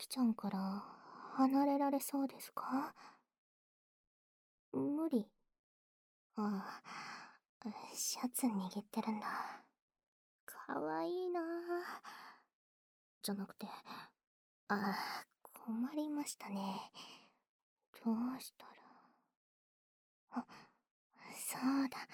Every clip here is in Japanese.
きちゃんから離れられそうですか？無理。ああ、シャツ握ってるんだ。かわいいなあ。じゃなくて、困りましたね。どうしたら。あ、そうだ。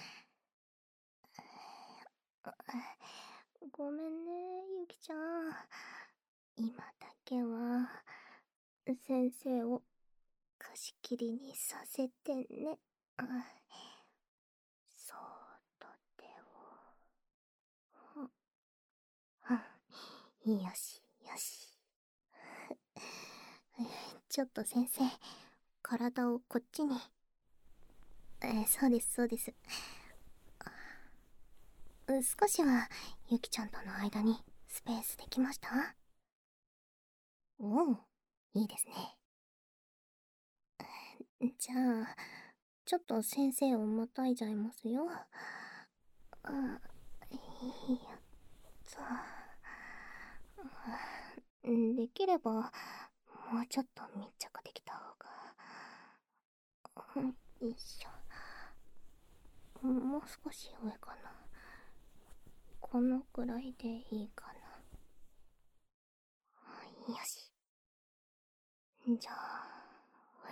あごめんね、ゆきちゃん。今だけは、先生を貸し切りにさせてね。あ、そーっと手を。よし、よし。ちょっと先生、体をこっちに。そうです、そうです。少しは、ゆきちゃんとの間にスペースできました？おう、いいですね。じゃあ、ちょっと先生をまたいじゃいますよ。あ、いやと。できれば、もうちょっと密着できた方が。よいしょ。もう少し上かな。このくらいでいいかな。よし。じゃあ、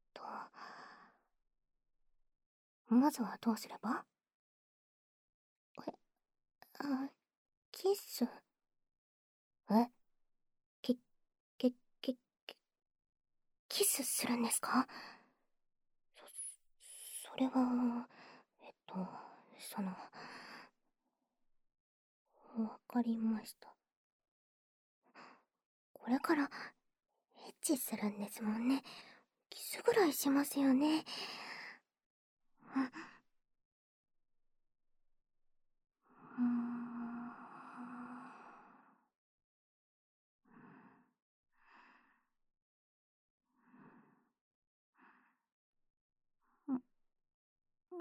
まずはどうすれば？え、あ、キス？え、き、き、き、キスするんですか？それは、その、わかりました。これから、エッチするんですもんね。キスぐらいしますよね。うーん。うん。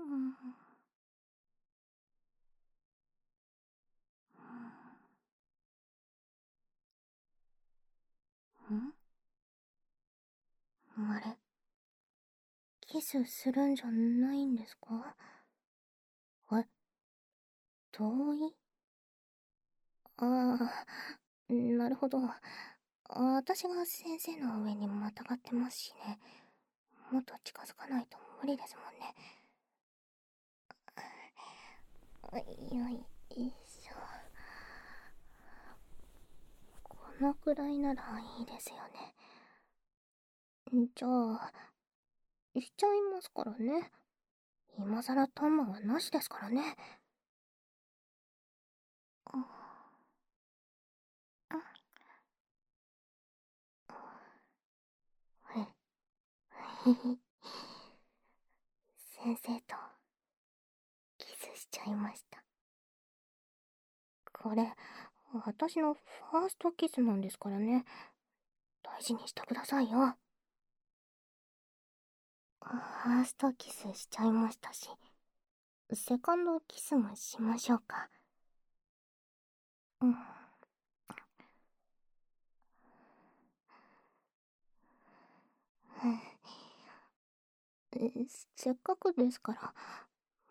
あれ、キスするんじゃないんですか？え、同意？ああ、なるほど。私が先生の上にまたがってますしね。もっと近づかないと無理ですもんね。よいしょ。このくらいならいいですよね。じゃあ、しちゃいますからね。今さらタンマはなしですからね。あ、はい。先生とキスしちゃいました。これ、私のファーストキスなんですからね。大事にしてくださいよ。ファーストキスしちゃいましたし、セカンドキスもしましょうか。うん。せっかくですから、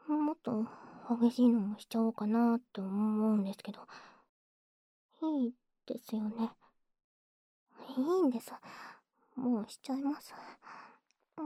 もっと激しいのもしちゃおうかなって思うんですけど、いいですよね。いいんです。もうしちゃいます。うん。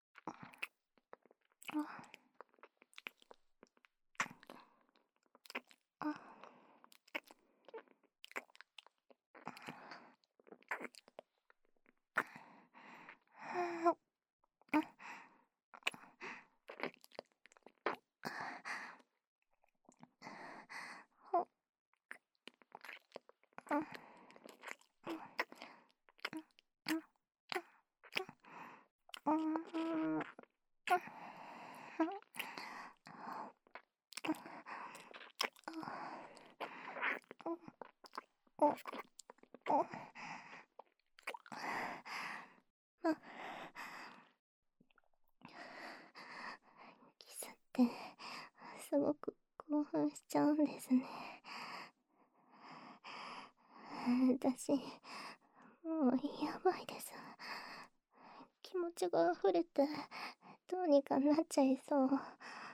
キスってすごく興奮しちゃうんですね。私、 もうやばいです。気持ちが溢れてどうにかなっちゃいそう。ま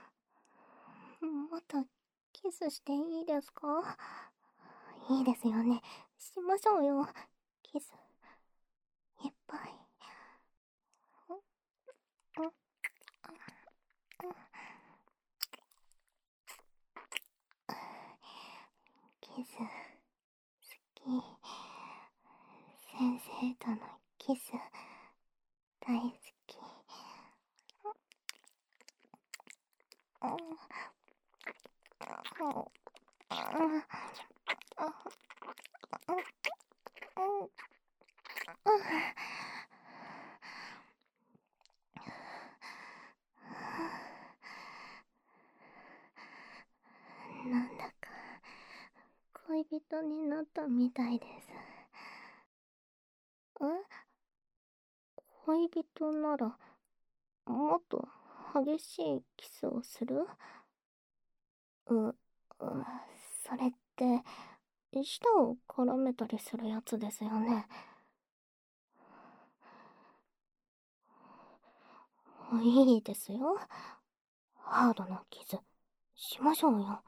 たキスしていいですか？いいですよね。しましょうよ。キスいっぱい。キス好き。先生とのキス大好き。なんだか恋人になったみたいです。恋人ならもっと激しいキスをする？う、それって舌を絡めたりするやつですよね。いいですよ。ハードなキスしましょうよ。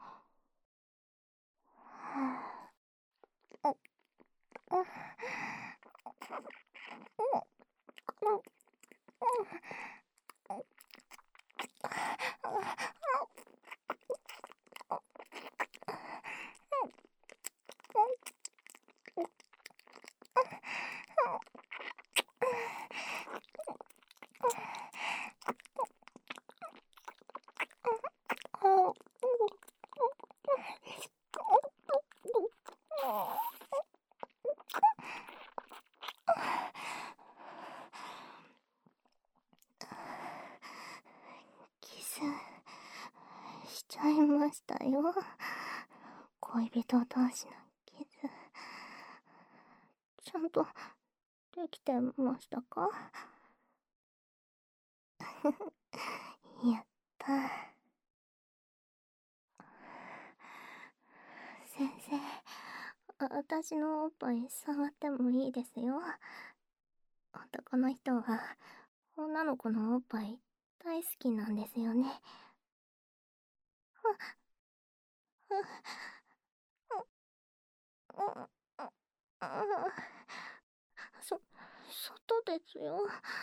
キスしちゃいましたよ。恋人同士のキスちゃんとできてましたか？やった。先生、私のおっぱい触ってもいいですよ。男の人は女の子のおっぱい大好きなんですよね。外ですよ。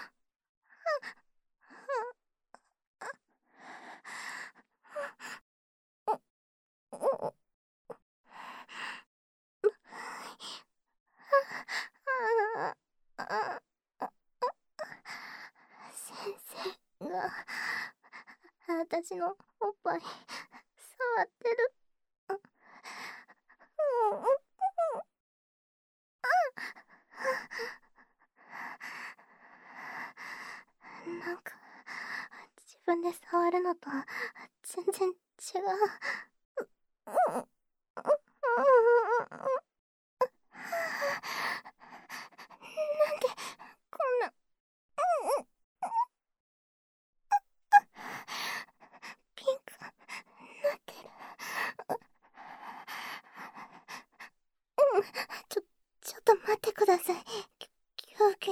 先生が私のおっぱい触ってる。なんか自分で触るのと全然違う。なんでこんなピンクなってる。ちょっと待ってください。休憩。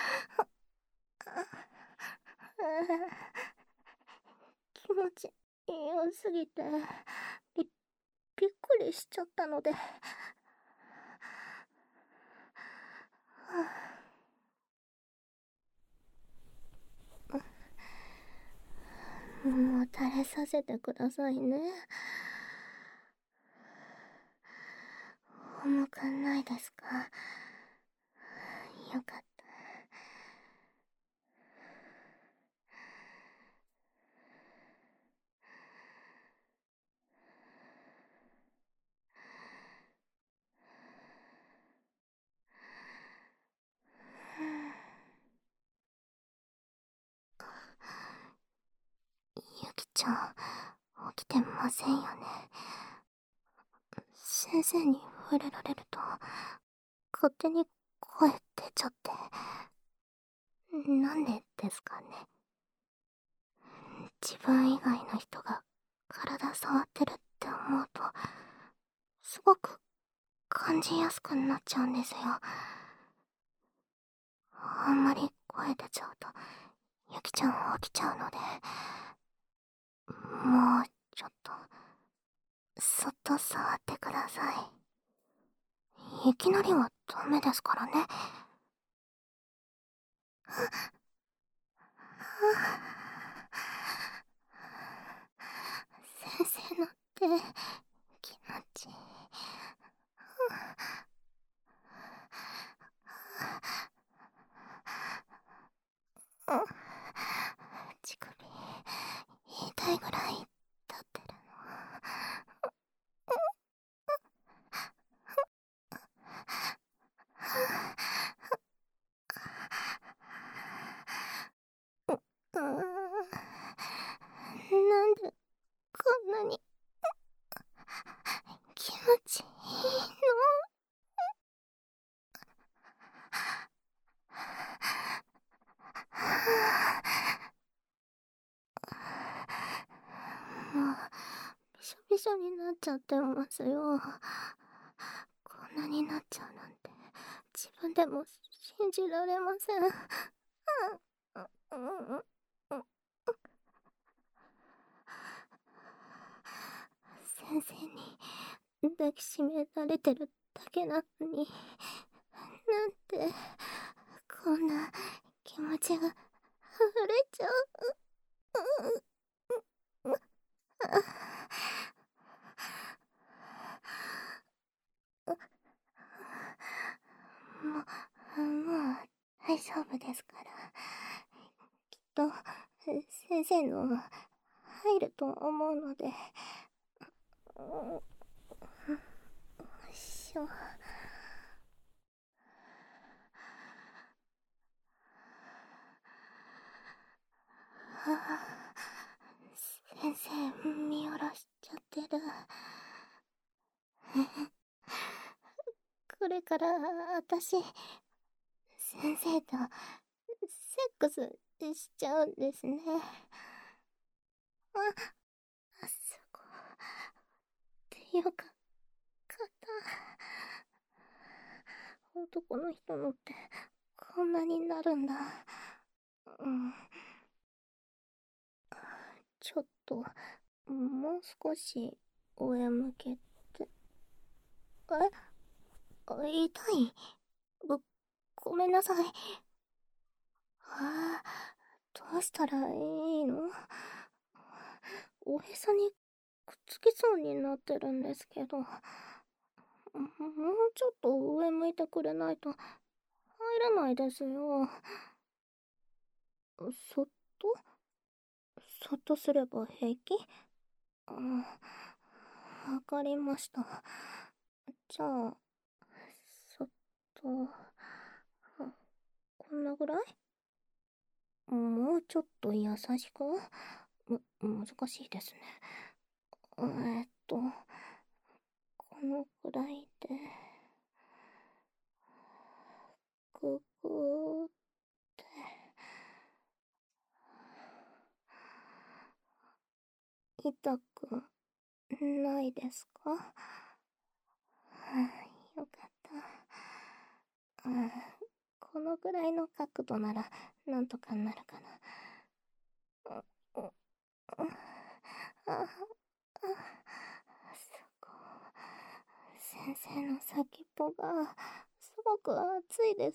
気持ち良すぎてびっくりしちゃったので。もう垂れさせてくださいね。重くないですか？よかった。ゆきちゃん、起きてませんよね。先生に触れられると勝手に声出ちゃって。なんでですかね。自分以外の人が体触ってるって思うとすごく感じやすくなっちゃうんですよ。 あんまり声出ちゃうと、ゆきちゃん起きちゃうので、もうちょっと、そっと触ってください。いきなりはダメですからね。先生の手、気持ちいい。乳首、痛いぐらい立ってるの。なんでこんなに気持ちいいの？もうびしょびしょになっちゃってますよ。こんなになっちゃうなんて自分でも信じられません。先生に抱きしめられてるだけなのに、なんてこんな気持ちが溢れちゃう。もう大丈夫ですから。きっと先生の入ると思うので。よいしょ。先生見下ろしちゃってる。これから私先生とセックスしちゃうんですね。すごい。っていうか男の人のってこんなになるんだ。ちょっともう少し上向けて。痛い。ごめんなさい。どうしたらいいの？おへそにくっつきそうになってるんですけど、もうちょっと上向いてくれないと入らないですよ。そっとそっとすれば平気？わかりました。じゃあ、そっと、こんなぐらい？もうちょっと優しく？難しいですね。このくらいで、ぐぐーって、痛くないですか？よかった。このぐらいの角度ならなんとかなるかな。すごい。先生の先っぽがすごく熱いです。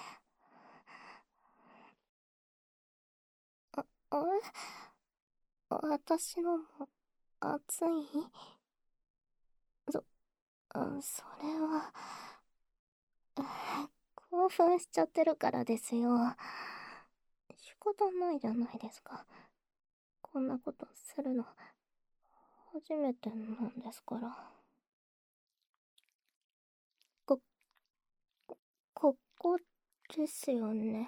あれ、私のも熱い？それは、興奮しちゃってるからですよ。仕方ないじゃないですか。こんなことするの初めてなんですから。こ、ここですよね。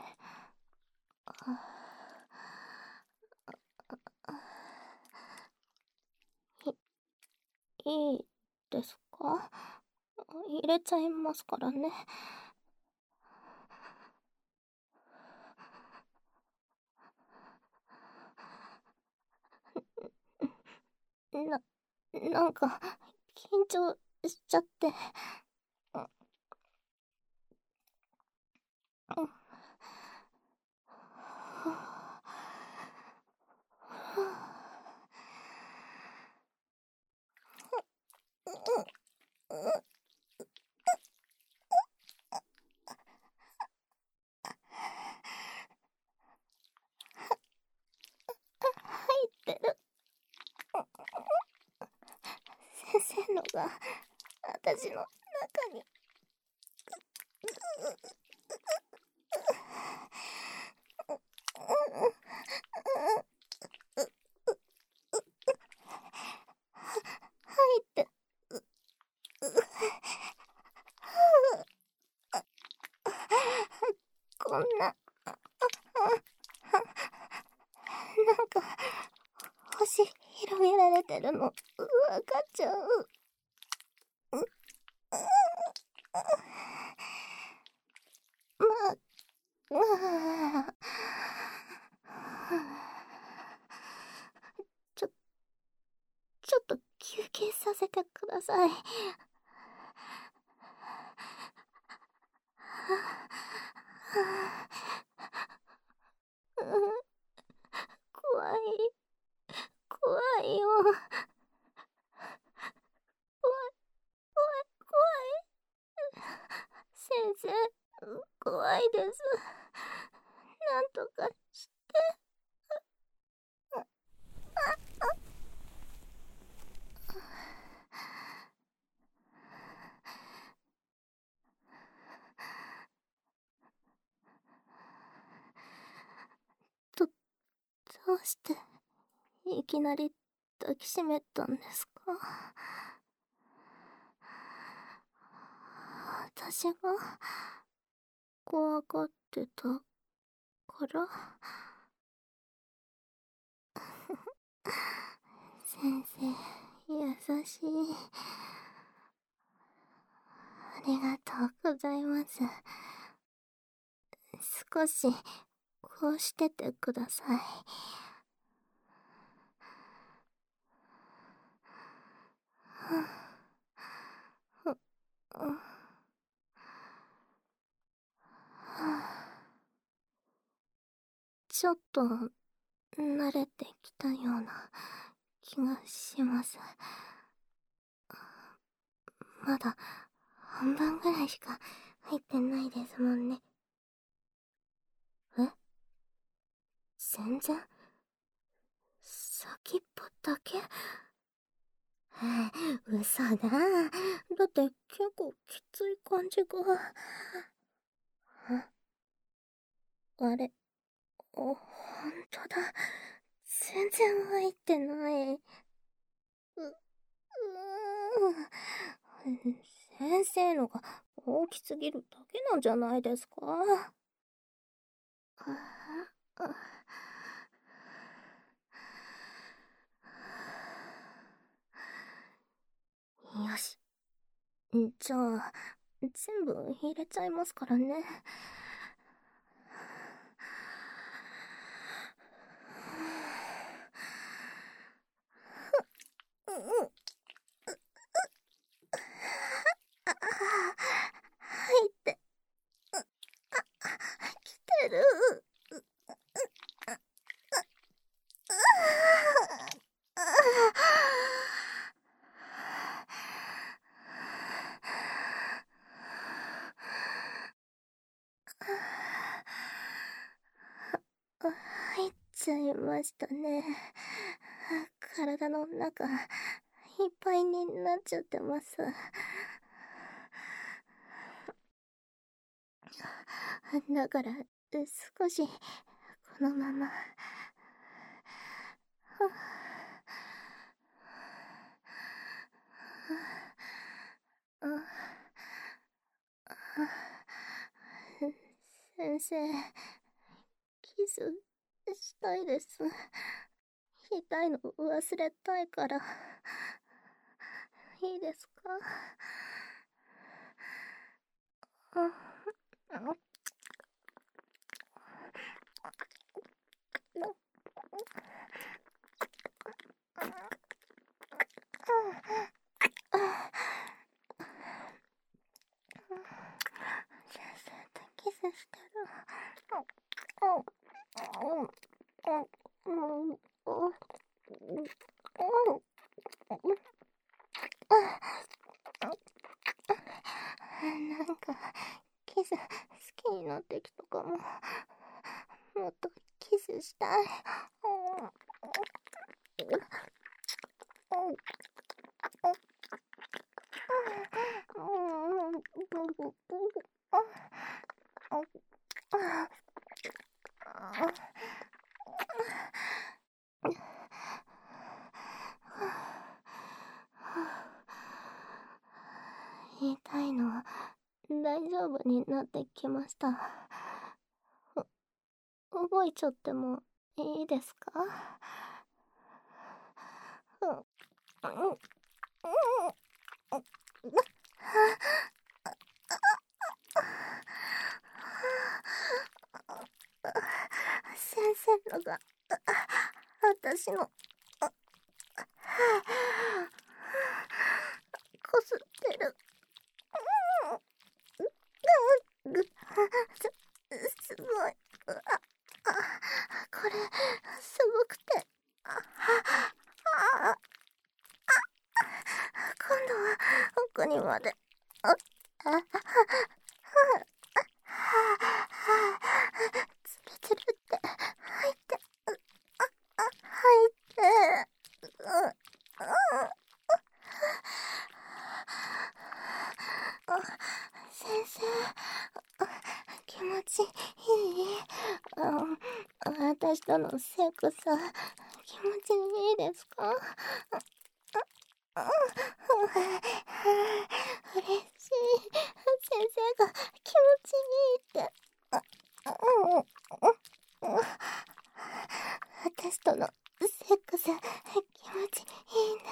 いいですか？入れちゃいますからね。な、なんか、緊張しちゃって。 が私の中に。入って。こんな、なんか、星広げられてるの、わかっちゃう。まあ、ちょ、ちょっと休憩させてください。怖い。怖いよ。怖い、怖い、怖い。先生、怖いです。なんとかして。ど、どうして、いきなり抱きしめたんですか？私が怖がってたから？先生、優しい。ありがとうございます。少し、こうしててください。ちょっと、慣れてきたような気がします。まだ、半分ぐらいしか入ってないですもんね。え？全然？先っぽだけ？嘘だ。だって結構きつい感じが。あれ、ほんとだ。全然入ってない。先生のが大きすぎるだけなんじゃないですか？よし。じゃあ、全部入れちゃいますからね。入って。来てる。入っちゃいましたね。体の中、いっぱいになっちゃってます。だから、少し、このまま。先生、キスしたいです。痛いの忘れたいから。いいですか？先生とキスしてる。なんか、キス好きになってきたかも。もっとキスしたい。 痛いのは大丈夫になってきました。動いちゃってもいいですか？先生のが私のこすってる。すごい。これすごくて、今度は奥にまで。つるつるって入って、入って。先生、気持ちいい？私とのセックス、気持ちいいですか？嬉しい。先生が気持ちいいって。私とのセックス、気持ちいいん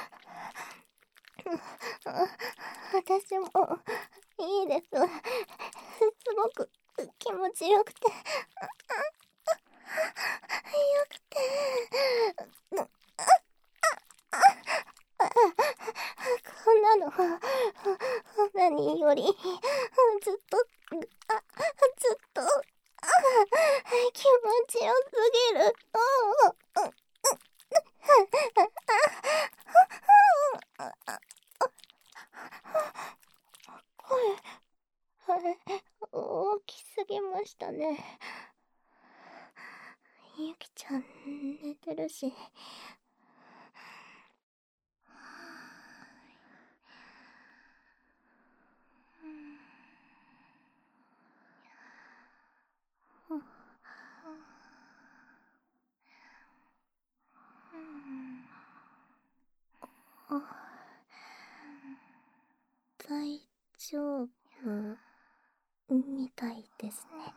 だ。私もいいです。すごく気持ちよくて、こんなの何よりずっと気持ちよすぎる。声大きすぎましたね。ゆきちゃん寝てるし。大丈夫みたいですね。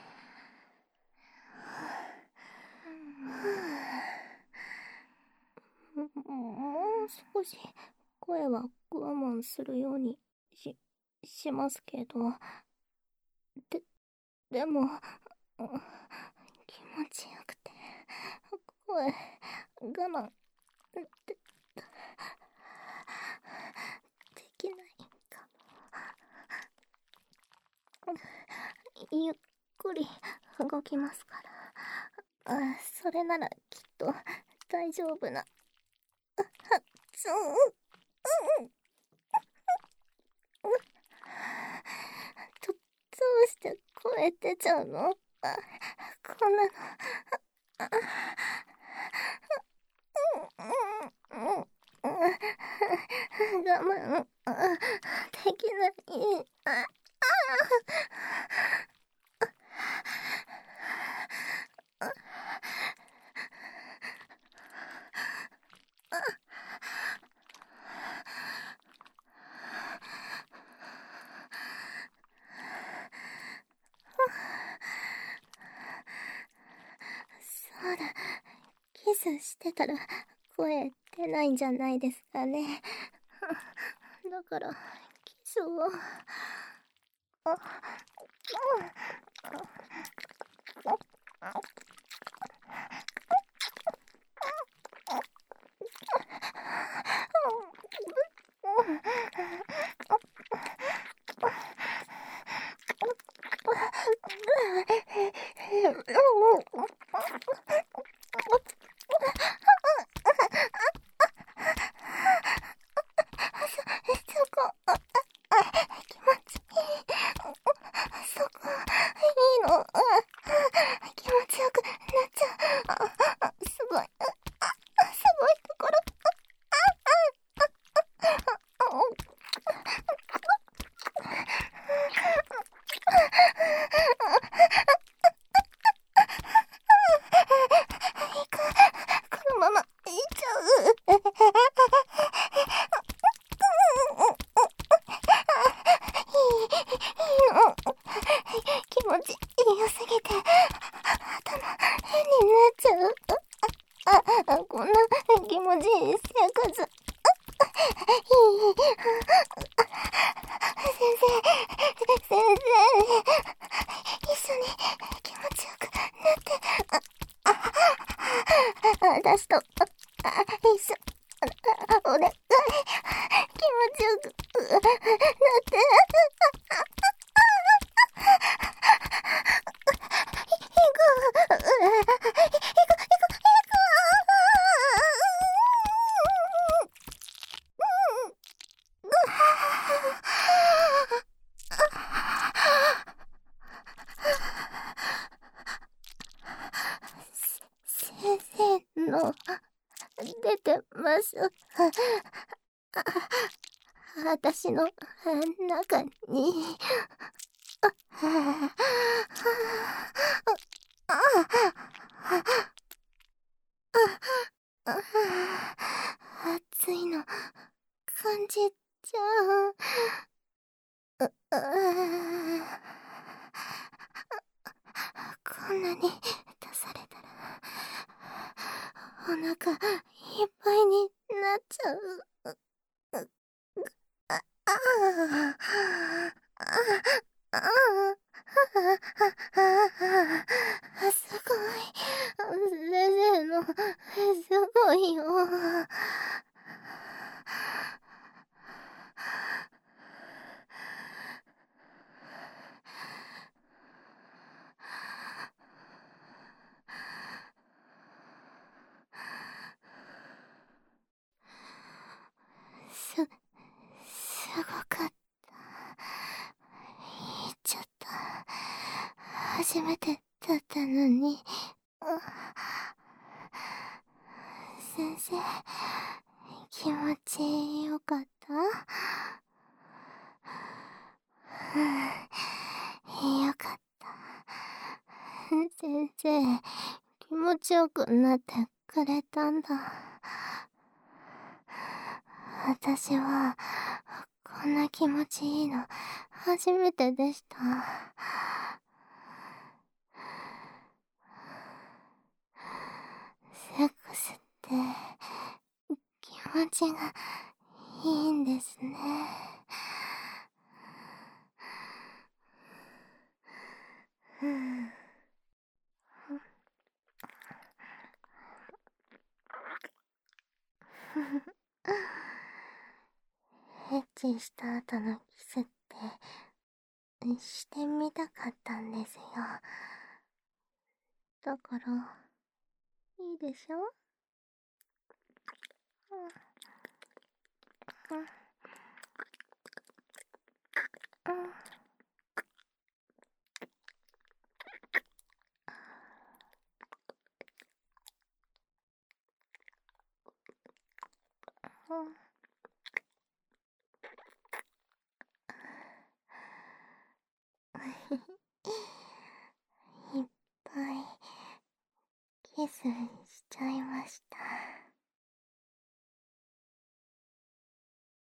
もう少し声は我慢するようにしますけど、でも気持ちよくて声我慢できないかも。ゆっくり動きますから。それならきっと大丈夫な。どうして声出ちゃうの？こんなの。我慢できない。そうだ、キスしてたら声出ないんじゃないですかね。だからキスを。そこいいの。気持ちよく先生、一緒に気持ちよくなって、私と、一緒、お願い、気持ちよくなって、先生の出てます。私の中に。熱いの感じちゃう。こんなに出されたらお腹いっぱいになっちゃう。すごい。先生の、すごいよ。すごかった。言っちゃった。初めてだったのに。先生、気持ちよかった？よかった。先生、気持ちよくなってくれたんだ。私は、こんな気持ちいいの、初めてでした。セックスって、気持ちがいいんですね。エッチした後のキスって、してみたかったんですよ。だから、いいでしょ？いっぱいキス